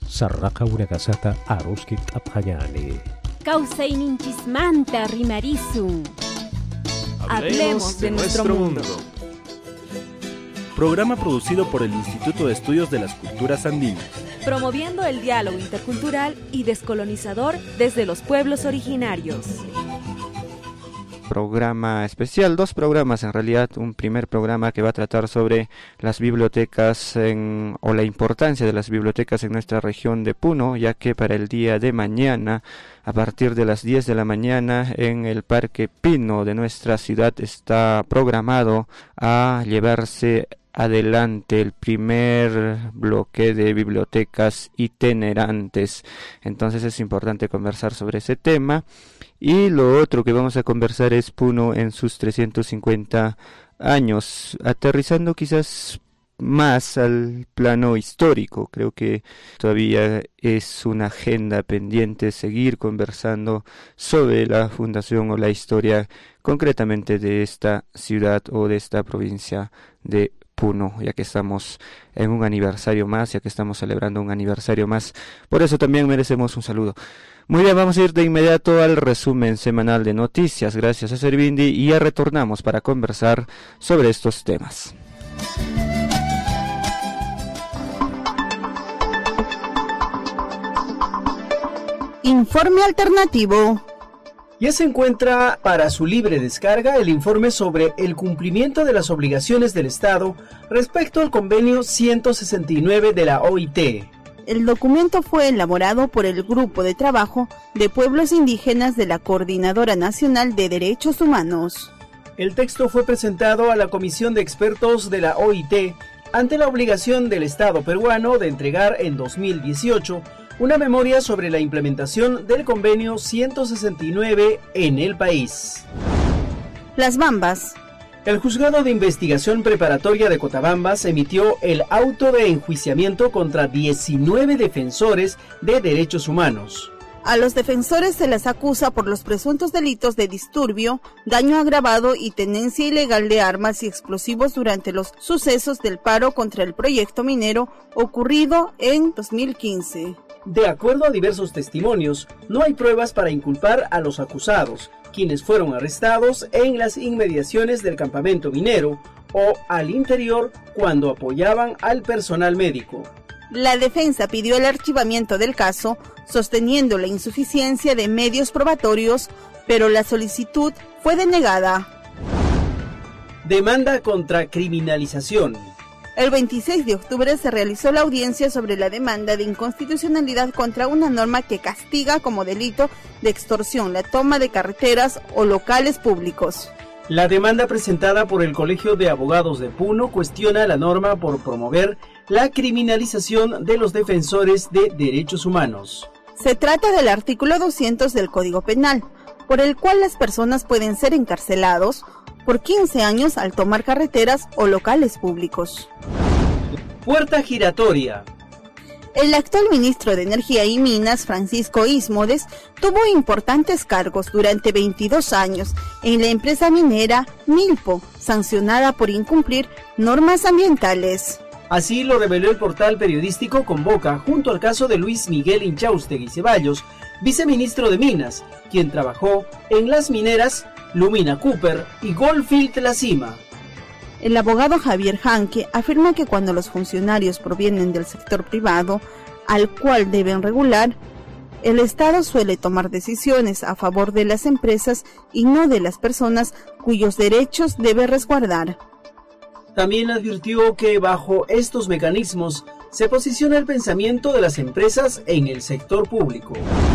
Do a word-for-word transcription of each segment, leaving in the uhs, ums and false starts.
sarraqa urakasata aruski t'apqallani. Kawsayninchismanta rimarisun. Hablemos de nuestro mundo. Programa producido por el Instituto de Estudios de las Culturas Andinas, promoviendo el diálogo intercultural y descolonizador desde los pueblos originarios. Programa especial, dos programas en realidad, un primer programa que va a tratar sobre las bibliotecas en, o la importancia de las bibliotecas en nuestra región de Puno, ya que para el día de mañana, a partir de las diez de la mañana, en el Parque Pino de nuestra ciudad está programado a llevarse adelante el primer bloque de bibliotecas itinerantes. Entonces es importante conversar sobre ese tema. Y lo otro que vamos a conversar es Puno en sus trescientos cincuenta años, aterrizando quizás más al plano histórico. Creo que todavía es una agenda pendiente seguir conversando sobre la fundación o la historia concretamente de esta ciudad o de esta provincia de Puno, ya que estamos en un aniversario más, ya que estamos celebrando un aniversario más. Por eso también merecemos un saludo. Muy bien, vamos a ir de inmediato al resumen semanal de noticias, gracias a Servindi, y ya retornamos para conversar sobre estos temas. Informe alternativo. Ya se encuentra para su libre descarga el informe sobre el cumplimiento de las obligaciones del Estado respecto al convenio ciento sesenta y nueve de la O I T. El documento fue elaborado por el Grupo de Trabajo de Pueblos Indígenas de la Coordinadora Nacional de Derechos Humanos. El texto fue presentado a la Comisión de Expertos de la O I T ante la obligación del Estado peruano de entregar en dos mil dieciocho una memoria sobre la implementación del convenio ciento sesenta y nueve en el país. Las Bambas. El Juzgado de Investigación Preparatoria de Cotabambas emitió el auto de enjuiciamiento contra diecinueve defensores de derechos humanos. A los defensores se les acusa por los presuntos delitos de disturbio, daño agravado y tenencia ilegal de armas y explosivos durante los sucesos del paro contra el proyecto minero ocurrido en dos mil quince. De acuerdo a diversos testimonios, no hay pruebas para inculpar a los acusados, quienes fueron arrestados en las inmediaciones del campamento minero o al interior cuando apoyaban al personal médico. La defensa pidió el archivamiento del caso, sosteniendo la insuficiencia de medios probatorios, pero la solicitud fue denegada. Demanda contra criminalización. El veintiséis de octubre se realizó la audiencia sobre la demanda de inconstitucionalidad contra una norma que castiga como delito de extorsión la toma de carreteras o locales públicos. La demanda presentada por el Colegio de Abogados de Puno cuestiona la norma por promover la criminalización de los defensores de derechos humanos. Se trata del artículo doscientos del Código Penal, por el cual las personas pueden ser encarcelados por quince años al tomar carreteras o locales públicos. Puerta giratoria. El actual ministro de Energía y Minas, Francisco Ismodes, tuvo importantes cargos durante veintidós años en la empresa minera Milpo, sancionada por incumplir normas ambientales. Así lo reveló el portal periodístico Convoca, junto al caso de Luis Miguel Inchaustegui Ceballos, viceministro de Minas, quien trabajó en las mineras Lumina Cooper y Goldfield La Cima. El abogado Javier Janque afirma que cuando los funcionarios provienen del sector privado, al cual deben regular, el Estado suele tomar decisiones a favor de las empresas y no de las personas cuyos derechos debe resguardar. También advirtió que bajo estos mecanismos se posiciona el pensamiento de las empresas en el sector público.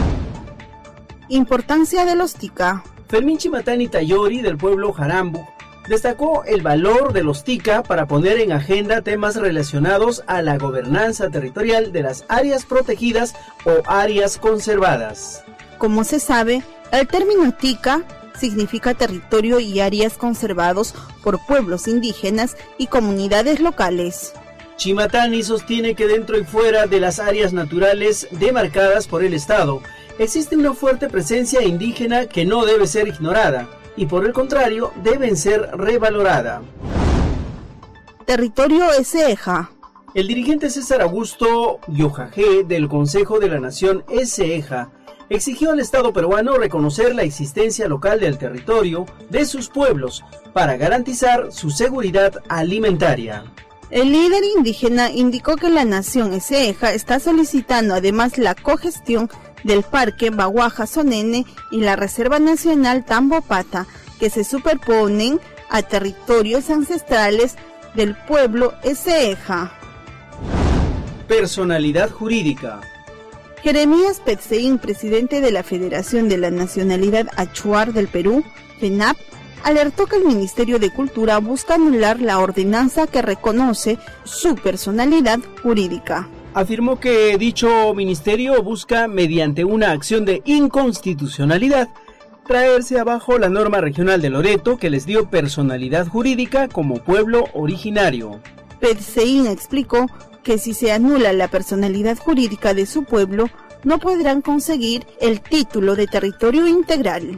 Importancia de los tica. Fermín Chimatani Tayori, del pueblo Jarambu, destacó el valor de los tica para poner en agenda temas relacionados a la gobernanza territorial de las áreas protegidas o áreas conservadas. Como se sabe, el término tica significa territorio y áreas conservados por pueblos indígenas y comunidades locales. Chimatani sostiene que dentro y fuera de las áreas naturales demarcadas por el Estado, existe una fuerte presencia indígena que no debe ser ignorada y por el contrario deben ser revalorada. Territorio Eseja. El dirigente César Augusto Yojajé del Consejo de la Nación S E J A exigió al Estado peruano reconocer la existencia local del territorio de sus pueblos para garantizar su seguridad alimentaria. El líder indígena indicó que la Nación S E J A está solicitando además la cogestión del Parque Baguaja-Sonene y la Reserva Nacional Tambopata, que se superponen a territorios ancestrales del pueblo S E J A. Personalidad jurídica. Jeremías Petsein, presidente de la Federación de la Nacionalidad Achuar del Perú, FENAP, alertó que el Ministerio de Cultura busca anular la ordenanza que reconoce su personalidad jurídica. Afirmó que dicho ministerio busca, mediante una acción de inconstitucionalidad, traerse abajo la norma regional de Loreto que les dio personalidad jurídica como pueblo originario. Petsein explicó que si se anula la personalidad jurídica de su pueblo, no podrán conseguir el título de territorio integral.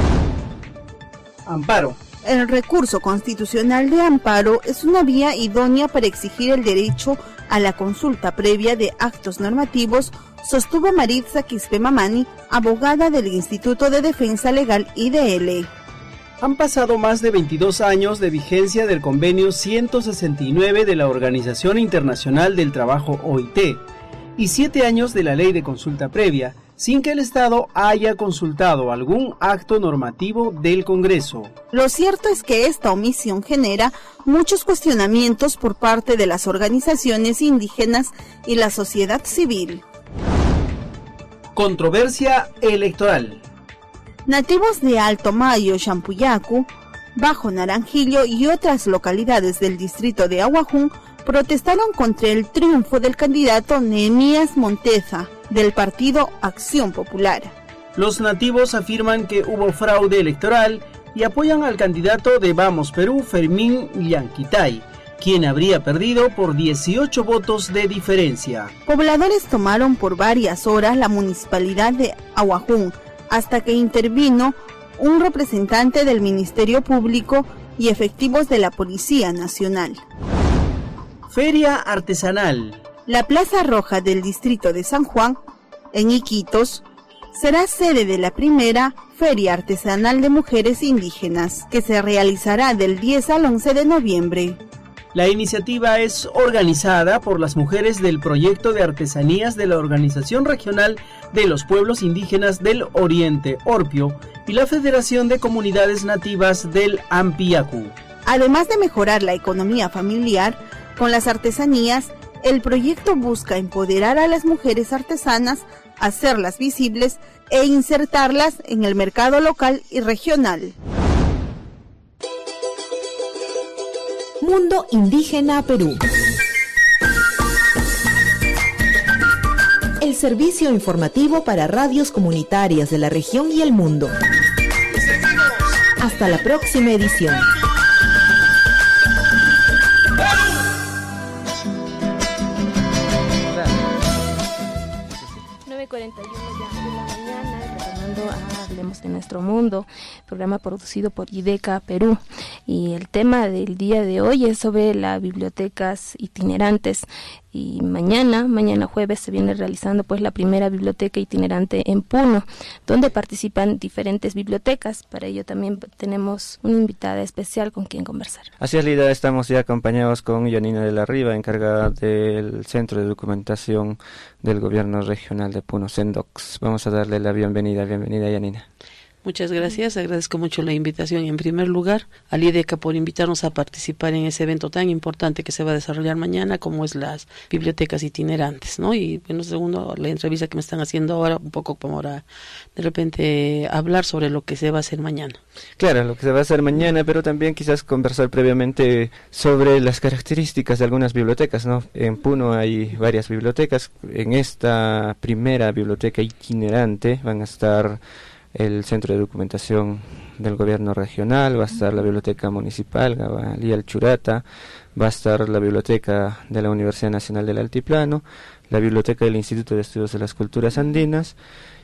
Amparo. El recurso constitucional de amparo es una vía idónea para exigir el derecho a la consulta previa de actos normativos, sostuvo Maritza Quispe-Mamani, abogada del Instituto de Defensa Legal I D L. Han pasado más de veintidós años de vigencia del convenio ciento sesenta y nueve de la Organización Internacional del Trabajo O I T y siete años de la Ley de Consulta Previa, sin que el Estado haya consultado algún acto normativo del Congreso. Lo cierto es que esta omisión genera muchos cuestionamientos por parte de las organizaciones indígenas y la sociedad civil. Controversia electoral. Nativos de Alto Mayo, Champuyacu, Bajo Naranjillo y otras localidades del distrito de Aguajún protestaron contra el triunfo del candidato Nehemías Monteza, del partido Acción Popular. Los nativos afirman que hubo fraude electoral y apoyan al candidato de Vamos Perú, Fermín Llanquitay, quien habría perdido por dieciocho votos de diferencia. Pobladores tomaron por varias horas la municipalidad de Aguajún, hasta que intervino un representante del Ministerio Público y efectivos de la Policía Nacional. Feria artesanal. La Plaza Roja del distrito de San Juan, en Iquitos, será sede de la primera Feria Artesanal de Mujeres Indígenas, que se realizará del diez al once de noviembre. La iniciativa es organizada por las mujeres del proyecto de artesanías de la Organización Regional de los Pueblos Indígenas del Oriente, Orpio, y la Federación de Comunidades Nativas del Ampiacu. Además de mejorar la economía familiar, con las artesanías, el proyecto busca empoderar a las mujeres artesanas, hacerlas visibles e insertarlas en el mercado local y regional. Mundo Indígena Perú. El servicio informativo para radios comunitarias de la región y el mundo. Hasta la próxima edición. cuarenta y uno ya de la mañana, retornando a Hablemos de Nuestro Mundo, programa producido por IDECA Perú, y el tema del día de hoy es sobre las bibliotecas itinerantes. Y mañana, mañana jueves, se viene realizando pues la primera biblioteca itinerante en Puno, donde participan diferentes bibliotecas. Para ello también tenemos una invitada especial con quien conversar. Así es, Lida, estamos ya acompañados con Yanina de la Riva, encargada del Centro de Documentación del Gobierno Regional de Puno, CENDOX. Vamos a darle la bienvenida. Bienvenida, Yanina. Muchas gracias, agradezco mucho la invitación y en primer lugar al IDECA por invitarnos a participar en ese evento tan importante que se va a desarrollar mañana, como es las bibliotecas itinerantes, ¿no? Y bueno, segundo, la entrevista que me están haciendo ahora, un poco como para de repente hablar sobre lo que se va a hacer mañana. Claro, lo que se va a hacer mañana, pero también quizás conversar previamente sobre las características de algunas bibliotecas, ¿no? En Puno hay varias bibliotecas. En esta primera biblioteca itinerante van a estar el Centro de Documentación del Gobierno Regional, va a estar la Biblioteca Municipal Gabalía El Churata, va a estar la Biblioteca de la Universidad Nacional del Altiplano, la Biblioteca del Instituto de Estudios de las Culturas Andinas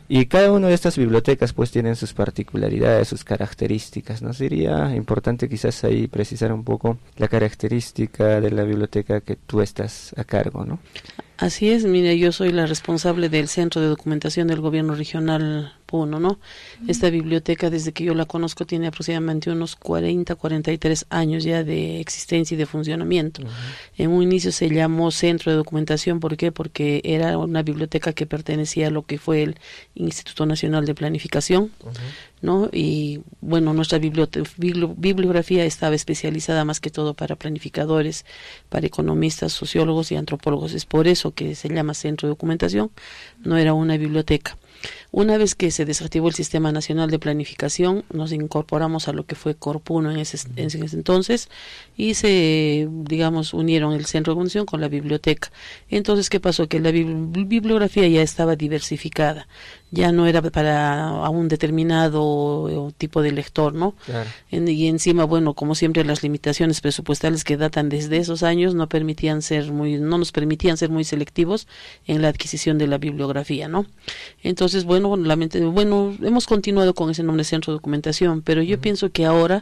Y cada una de estas bibliotecas pues tienen sus particularidades, sus características, ¿no? Sería importante quizás ahí precisar un poco la característica de la biblioteca que tú estás a cargo, ¿no? Así es, mire, yo soy la responsable del Centro de Documentación del Gobierno Regional Puno, ¿no? Esta biblioteca, desde que yo la conozco, tiene aproximadamente unos cuarenta, cuarenta y tres años ya de existencia y de funcionamiento. Uh-huh. En un inicio se llamó Centro de Documentación, ¿por qué? Porque era una biblioteca que pertenecía a lo que fue el Instituto Nacional de Planificación, uh-huh. ¿no? Y bueno, nuestra bibliote- bibli- bibliografía estaba especializada más que todo para planificadores, para economistas, sociólogos y antropólogos. Es por eso que se llama Centro de Documentación, no era una biblioteca. Una vez que se desactivó el Sistema Nacional de Planificación, nos incorporamos a lo que fue Corpuno en ese, en ese entonces y se, digamos, unieron el Centro de Documentación con la biblioteca. Entonces, ¿qué pasó? Que la bibli- bibliografía ya estaba diversificada, ya no era para a un determinado tipo de lector, ¿no? Claro. En, y encima, bueno, como siempre, las limitaciones presupuestales que datan desde esos años no permitían ser muy, no nos permitían ser muy selectivos en la adquisición de la bibliografía, ¿no? Entonces, bueno, la mente, bueno, hemos continuado con ese nombre Centro de Documentación, pero yo uh-huh. pienso que ahora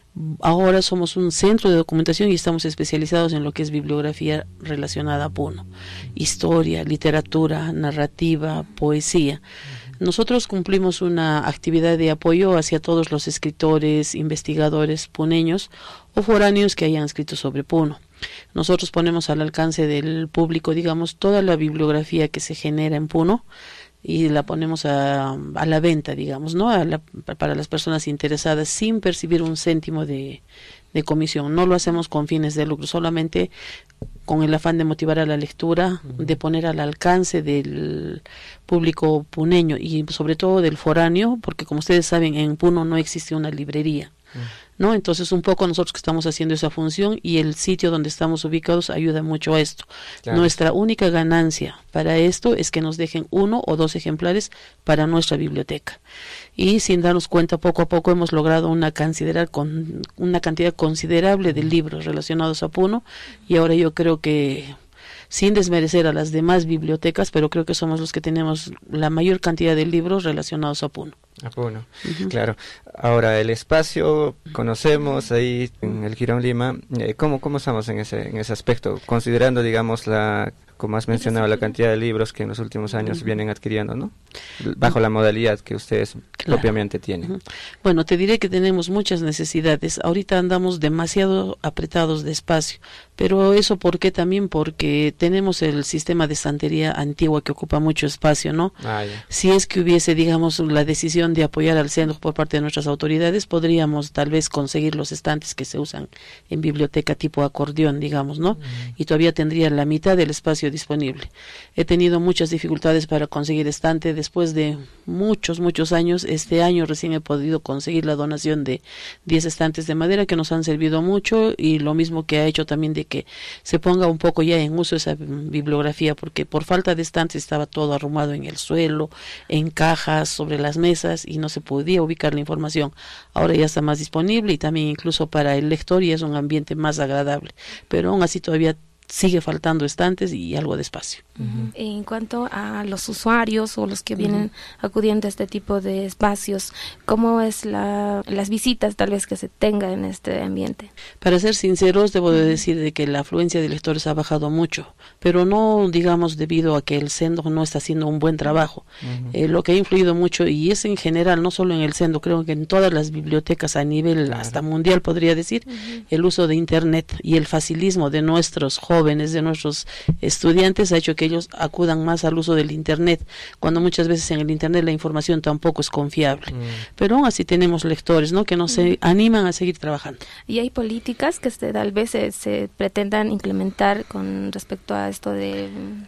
Ahora somos un centro de documentación y estamos especializados en lo que es bibliografía relacionada a Puno, historia, literatura, narrativa, poesía. Nosotros cumplimos una actividad de apoyo hacia todos los escritores, investigadores puneños o foráneos que hayan escrito sobre Puno. Nosotros ponemos al alcance del público, digamos, toda la bibliografía que se genera en Puno, y la ponemos a, a la venta, digamos, ¿no? A la, para las personas interesadas sin percibir un céntimo de, de comisión. No lo hacemos con fines de lucro, solamente con el afán de motivar a la lectura, uh-huh. de poner al alcance del público puneño y sobre todo del foráneo, porque como ustedes saben, en Puno no existe una librería. Uh-huh. ¿No? Entonces un poco nosotros que estamos haciendo esa función y el sitio donde estamos ubicados ayuda mucho a esto. Claro. Nuestra única ganancia para esto es que nos dejen uno o dos ejemplares para nuestra biblioteca. Y sin darnos cuenta, poco a poco hemos logrado una, considerar con, una cantidad considerable de libros relacionados a Puno y ahora yo creo que, sin desmerecer a las demás bibliotecas, pero creo que somos los que tenemos la mayor cantidad de libros relacionados a Puno. A Puno, uh-huh. Claro. Ahora, el espacio, conocemos ahí en el Girón Lima, eh, ¿cómo, cómo estamos en ese, en ese aspecto? Considerando, digamos, la, como has mencionado, la cantidad de libros que en los últimos años uh-huh. vienen adquiriendo, ¿no? Bajo la modalidad que ustedes claro. propiamente tienen. Uh-huh. Bueno, te diré que tenemos muchas necesidades. Ahorita andamos demasiado apretados de espacio, pero eso ¿por qué? También porque tenemos el sistema de estantería antigua que ocupa mucho espacio, ¿no? Ah, yeah. Si es que hubiese, digamos, la decisión de apoyar al centro por parte de nuestras autoridades, podríamos tal vez conseguir los estantes que se usan en biblioteca tipo acordeón, digamos, ¿no? Uh-huh. Y todavía tendría la mitad del espacio disponible. He tenido muchas dificultades para conseguir estante después de muchos, muchos años. Este año recién he podido conseguir la donación de diez estantes de madera que nos han servido mucho y lo mismo que ha hecho también de que se ponga un poco ya en uso esa bibliografía, porque por falta de estantes estaba todo arrumado en el suelo, en cajas, sobre las mesas y no se podía ubicar la información. Ahora ya está más disponible y también incluso para el lector y es un ambiente más agradable, pero aún así todavía sigue faltando estantes y algo de espacio. Uh-huh. En cuanto a los usuarios o los que vienen uh-huh. acudiendo a este tipo de espacios, ¿cómo es la, las visitas tal vez que se tenga en este ambiente? Para ser sinceros, debo de decir de que la afluencia de lectores ha bajado mucho, pero no digamos debido a que el centro no está haciendo un buen trabajo. Uh-huh. Eh, lo que ha influido mucho, y es en general, no solo en el centro, creo que en todas las bibliotecas a nivel claro. hasta mundial podría decir, uh-huh. el uso de internet y el facilismo de nuestros jóvenes jóvenes, de nuestros estudiantes, ha hecho que ellos acudan más al uso del internet, cuando muchas veces en el internet la información tampoco es confiable. Mm. Pero aún así tenemos lectores, ¿no?, que nos mm. animan a seguir trabajando. Y hay políticas que se, tal vez se, se pretendan implementar con respecto a esto de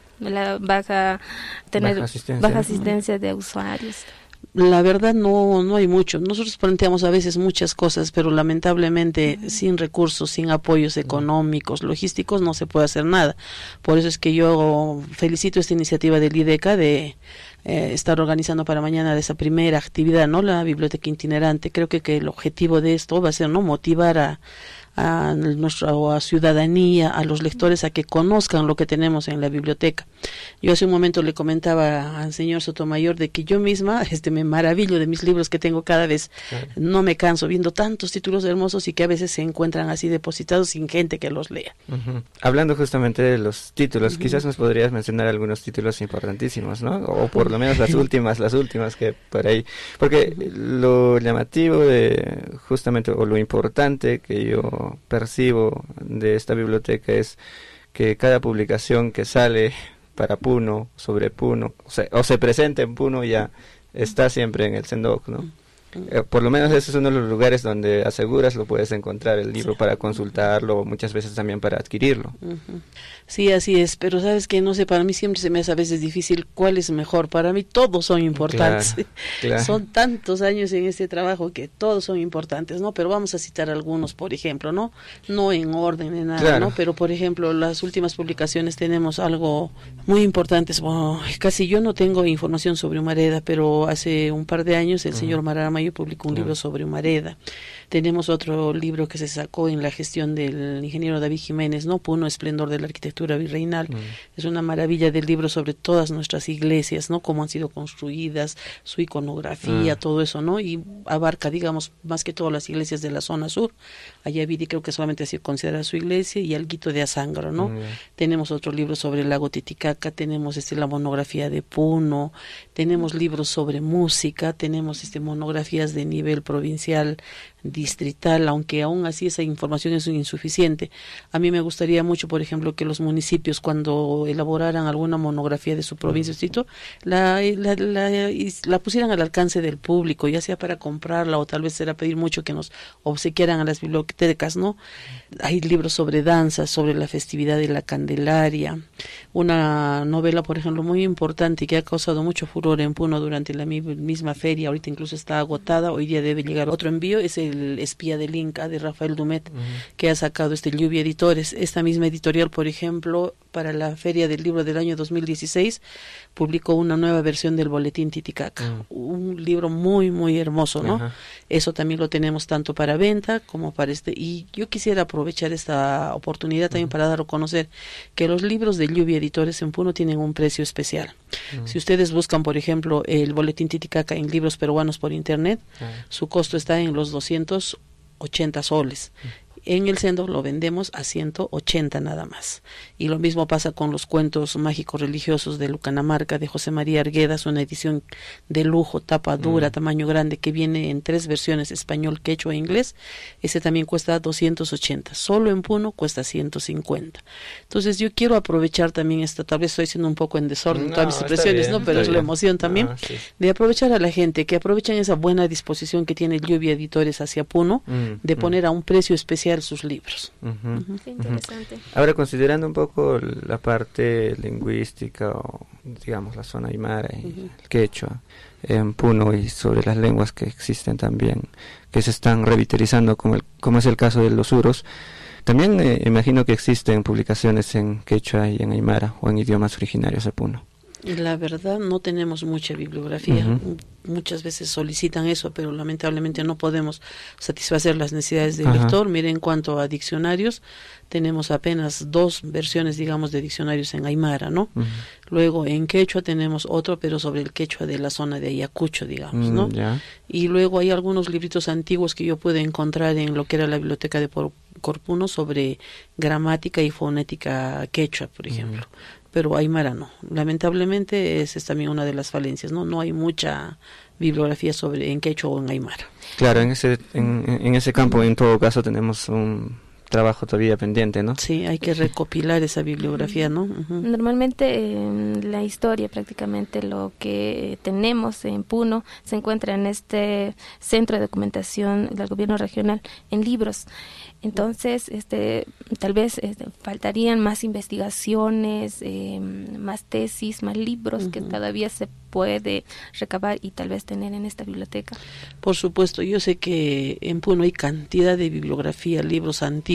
la baja tener baja asistencia, baja asistencia de usuarios. La verdad no no hay mucho. Nosotros planteamos a veces muchas cosas, pero lamentablemente uh-huh. sin recursos, sin apoyos económicos, logísticos, no se puede hacer nada. Por eso es que yo felicito esta iniciativa del I D E C A de eh, estar organizando para mañana esa primera actividad, ¿no?, la biblioteca itinerante. Creo que, que el objetivo de esto va a ser, ¿no?, motivar a a nuestra a ciudadanía, a los lectores, a que conozcan lo que tenemos en la biblioteca. Yo hace un momento le comentaba al señor Sotomayor de que yo misma este me maravillo de mis libros que tengo cada vez. Claro. No me canso viendo tantos títulos hermosos y que a veces se encuentran así depositados sin gente que los lea. Uh-huh. Hablando justamente de los títulos, uh-huh. quizás nos podrías mencionar algunos títulos importantísimos, ¿no? O por lo menos las últimas, las últimas que por ahí, porque uh-huh. lo llamativo de justamente o lo importante que yo percibo de esta biblioteca es que cada publicación que sale para Puno, sobre Puno, o se, o se presenta en Puno, ya está siempre en el Sendoc, ¿no? Eh, por lo menos ese es uno de los lugares donde aseguras lo puedes encontrar el libro, sí, para consultarlo, muchas veces también para adquirirlo. Uh-huh. Sí, así es, pero sabes que no sé, para mí siempre se me hace a veces difícil cuál es mejor. Para mí todos son importantes. Claro, claro. Son tantos años en este trabajo que todos son importantes, ¿no? Pero vamos a citar algunos, por ejemplo, ¿no? No en orden de nada, claro, ¿no? Pero por ejemplo, las últimas publicaciones tenemos algo muy importante. Bueno, casi yo no tengo información sobre Humareda, pero hace un par de años el uh-huh. señor Maramayo publicó un uh-huh. libro sobre Humareda. Tenemos otro libro que se sacó en la gestión del ingeniero David Jiménez, ¿no? Puno, esplendor de la arquitectura virreinal. Mm. Es una maravilla del libro sobre todas nuestras iglesias, ¿no? Cómo han sido construidas, su iconografía, mm. todo eso, ¿no? Y abarca, digamos, más que todo las iglesias de la zona sur. Ayaviri creo que solamente se considera su iglesia y Alguito de Azángaro, ¿no? Mm. Tenemos otro libro sobre el lago Titicaca, tenemos este la monografía de Puno, tenemos libros sobre música, tenemos este monografías de nivel provincial, distrital, aunque aún así esa información es insuficiente. A mí me gustaría mucho, por ejemplo, que los municipios cuando elaboraran alguna monografía de su provincia, distrito, la, la, la, la pusieran al alcance del público, ya sea para comprarla o tal vez será pedir mucho que nos obsequiaran a las bibliotecas, ¿no? Hay libros sobre danzas, sobre la festividad de la Candelaria, una novela, por ejemplo, muy importante y que ha causado mucho furor en Puno durante la misma feria, ahorita incluso está agotada, hoy día debe llegar otro envío, es el El espía del Inca de Rafael Dumet, uh-huh. que ha sacado este Lluvia Editores. Esta misma editorial, por ejemplo, para la Feria del Libro del año dos mil dieciséis, publicó una nueva versión del Boletín Titicaca, uh-huh. un libro muy, muy hermoso, ¿no? Uh-huh. Eso también lo tenemos tanto para venta como para este, y yo quisiera aprovechar esta oportunidad también uh-huh. para dar a conocer que los libros de Lluvia Editores en Puno tienen un precio especial. Uh-huh. Si ustedes buscan, por ejemplo, el Boletín Titicaca en libros peruanos por internet, uh-huh. su costo está en los doscientos ochenta soles. En el Sendo lo vendemos a ciento ochenta nada más. Y lo mismo pasa con los cuentos mágicos religiosos de Lucanamarca, de José María Arguedas, una edición de lujo, tapa dura, mm. tamaño grande, que viene en tres versiones, español, quechua e inglés. Ese también cuesta doscientos ochenta. Solo en Puno cuesta ciento cincuenta. Entonces yo quiero aprovechar también esta, tal vez estoy siendo un poco en desorden, no, todas mis expresiones, bien, ¿no? Pero es la emoción también, no, sí. de aprovechar a la gente, que aprovechen esa buena disposición que tiene Lluvia Editores hacia Puno, mm, de poner mm. a un precio especial sus libros. Uh-huh. Uh-huh. Qué interesante. Ahora, considerando un poco la parte lingüística o, digamos, la zona aymara y uh-huh. el quechua en Puno y sobre las lenguas que existen también, que se están revitalizando, como, el, como es el caso de los uros, también eh, imagino que existen publicaciones en quechua y en aymara o en idiomas originarios de Puno. La verdad no tenemos mucha bibliografía, uh-huh. muchas veces solicitan eso, pero lamentablemente no podemos satisfacer las necesidades del uh-huh. lector. Mire, en cuanto a diccionarios, tenemos apenas dos versiones, digamos, de diccionarios en aymara, ¿no? Uh-huh. Luego en quechua tenemos otro, pero sobre el quechua de la zona de Ayacucho, digamos, ¿no? Mm, yeah. Y luego hay algunos libritos antiguos que yo pude encontrar en lo que era la biblioteca de Corpuno sobre gramática y fonética quechua, por ejemplo. Uh-huh. Pero aymara no. Lamentablemente esa es también una de las falencias, ¿no? No hay mucha bibliografía sobre en quechua o en aymara. Claro, en ese en, en ese campo en todo caso tenemos un trabajo todavía pendiente, ¿no? Sí, hay que recopilar esa bibliografía, ¿no? Uh-huh. Normalmente en la historia prácticamente lo que tenemos en Puno se encuentra en este centro de documentación del gobierno regional en libros. Entonces, este, tal vez este, faltarían más investigaciones, eh, más tesis, más libros uh-huh. que todavía se puede recabar y tal vez tener en esta biblioteca. Por supuesto, yo sé que en Puno hay cantidad de bibliografía, libros antiguos,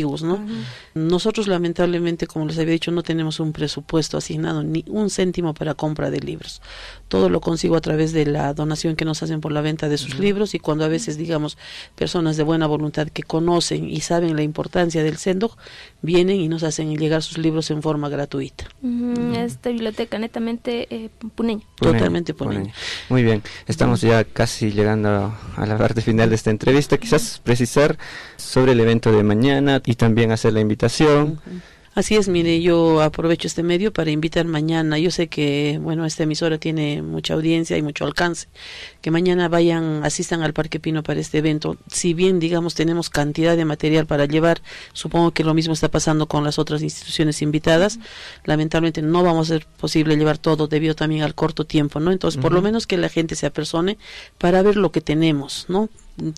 antiguos, ¿no? Uh-huh. Nosotros lamentablemente, como les había dicho, no tenemos un presupuesto asignado ni un céntimo para compra de libros. Todo lo consigo a través de la donación que nos hacen por la venta de sus uh-huh. libros, y cuando a veces, digamos, personas de buena voluntad que conocen y saben la importancia del Sendog, vienen y nos hacen llegar sus libros en forma gratuita. Uh-huh. Uh-huh. Esta biblioteca netamente eh, puneña. Totalmente puneña. puneña. Muy bien, estamos ya casi llegando a la parte final de esta entrevista. Quizás precisar sobre el evento de mañana y también hacer la invitación. Uh-huh. Así es, mire, yo aprovecho este medio para invitar mañana. Yo sé que, bueno, esta emisora tiene mucha audiencia y mucho alcance. Que mañana vayan, asistan al Parque Pino para este evento. Si bien, digamos, tenemos cantidad de material para llevar, supongo que lo mismo está pasando con las otras instituciones invitadas. Uh-huh. Lamentablemente no vamos a ser posible llevar todo debido también al corto tiempo, ¿no? Entonces, uh-huh. por lo menos que la gente se apersone para ver lo que tenemos, ¿no?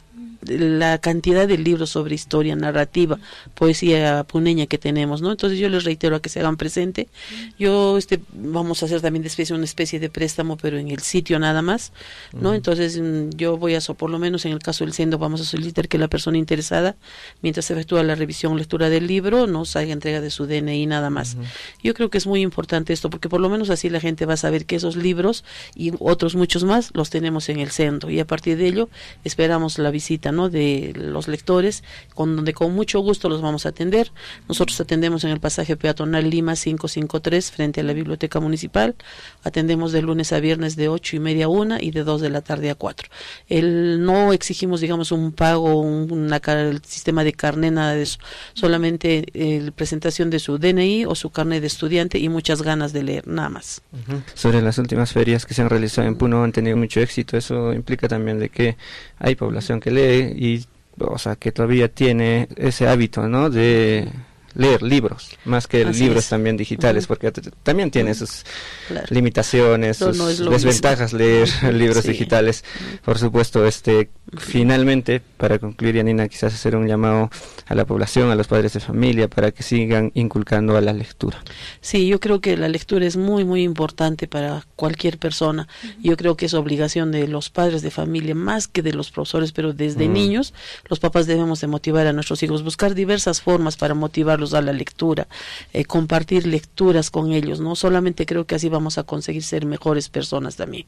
La cantidad de libros sobre historia, narrativa, poesía puneña que tenemos, ¿no? Entonces yo les reitero a que se hagan presente. Yo este vamos a hacer también de especie una especie de préstamo, pero en el sitio nada más, ¿no? Uh-huh. Entonces yo voy a, por lo menos en el caso del Sendog, vamos a solicitar que la persona interesada, mientras se efectúa la revisión, lectura del libro, nos haga entrega de su D N I nada más. Uh-huh. Yo creo que es muy importante esto, porque por lo menos así la gente va a saber que esos libros y otros muchos más los tenemos en el Sendog, y a partir de ello esperamos la visita, ¿no?, de los lectores, con donde con mucho gusto los vamos a atender. Nosotros atendemos en el pasaje peatonal Lima quinientos cincuenta y tres frente a la Biblioteca Municipal. Atendemos de lunes a viernes de ocho y media a una y de dos de la tarde a cuatro. El, no exigimos, digamos, un pago, un una, el sistema de carnet, nada de eso. Solamente eh, presentación de su D N I o su carnet de estudiante y muchas ganas de leer, nada más. Uh-huh. Sobre las últimas ferias que se han realizado en Puno, han tenido mucho éxito. Eso implica también de que hay población que lee y, o sea, que todavía tiene ese hábito, ¿no?, de leer libros, más que Así libros es. también digitales, uh-huh. porque t- también tiene sus claro. limitaciones, no, sus no desventajas mismo. leer libros sí. digitales. Por supuesto, este finalmente, para concluir, Yanina, quizás hacer un llamado a la población, a los padres de familia, para que sigan inculcando a la lectura. Sí, yo creo que la lectura es muy, muy importante para cualquier persona. Uh-huh. Yo creo que es obligación de los padres de familia, más que de los profesores, pero desde uh-huh. niños, los papás debemos de motivar a nuestros hijos, buscar diversas formas para motivar a la lectura, eh, compartir lecturas con ellos, no solamente creo que así vamos a conseguir ser mejores personas también.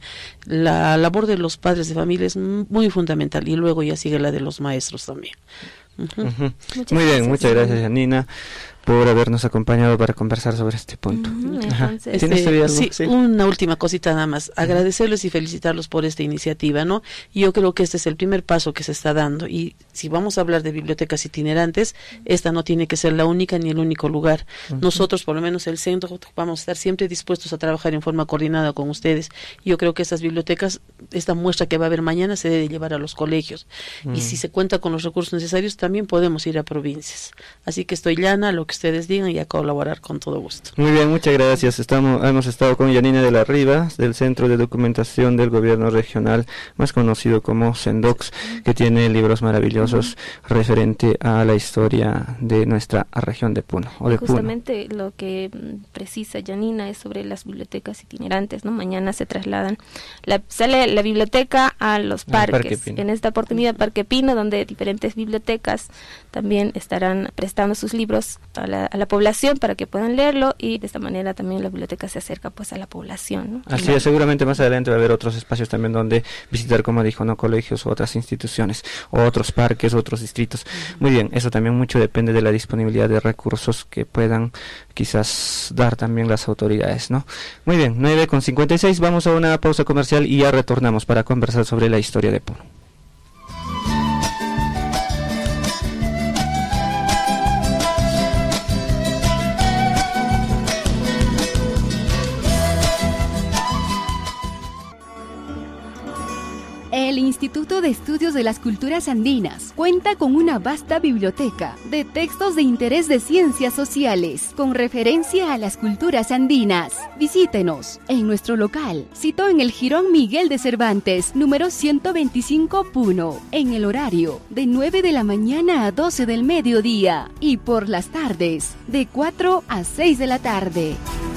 La labor de los padres de familia es muy fundamental, y luego ya sigue la de los maestros también. Uh-huh. Uh-huh. Muy bien, muchas gracias, Janina, por habernos acompañado para conversar sobre este punto. Uh-huh. Entonces, este, sí, sí, una última cosita nada más, uh-huh. agradecerles y felicitarlos por esta iniciativa, ¿no? Y yo creo que este es el primer paso que se está dando, y si vamos a hablar de bibliotecas itinerantes, esta no tiene que ser la única ni el único lugar. Uh-huh. Nosotros, por lo menos el centro, vamos a estar siempre dispuestos a trabajar en forma coordinada con ustedes. Yo creo que estas bibliotecas, esta muestra que va a haber mañana, se debe llevar a los colegios, uh-huh. y si se cuenta con los recursos necesarios, también podemos ir a provincias. Así que estoy llana, lo que ustedes digan, y a colaborar con todo gusto. Muy bien, muchas gracias. Estamos, hemos estado con Yanina de la Riva, del Centro de Documentación del Gobierno Regional, más conocido como Sendox, que tiene libros maravillosos uh-huh. referente a la historia de nuestra región de Puno. O de Justamente Puno. Lo que precisa Yanina es sobre las bibliotecas itinerantes, ¿no? Mañana se trasladan, la, sale la biblioteca a los parques. Parque en esta oportunidad, Parque Pino, donde diferentes bibliotecas también estarán prestando sus libros a la, a la población para que puedan leerlo, y de esta manera también la biblioteca se acerca pues a la población, ¿no? Así es, seguramente más adelante va a haber otros espacios también donde visitar, como dijo, no colegios u otras instituciones, o otros parques, otros distritos. Uh-huh. Muy bien, eso también mucho depende de la disponibilidad de recursos que puedan quizás dar también las autoridades, ¿no? Muy bien, nueve con cincuenta y seis, vamos a una pausa comercial y ya retornamos para conversar sobre la historia de Puno. El Instituto de Estudios de las Culturas Andinas cuenta con una vasta biblioteca de textos de interés de ciencias sociales con referencia a las culturas andinas. Visítenos en nuestro local, situado en el Jirón Miguel de Cervantes, número ciento veinticinco, Puno, en el horario de nueve de la mañana a doce del mediodía, y por las tardes de cuatro a seis de la tarde.